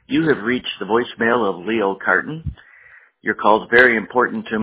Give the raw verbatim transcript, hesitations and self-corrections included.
You have reached the voicemail of Leo Carton. Your call is very important to